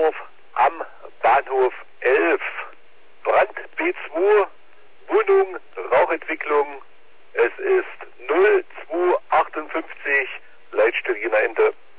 Düsseldorf am Bahnhof 11. Brand B2, Wohnung, Rauchentwicklung. Es ist 0258, Leitstelle Ende.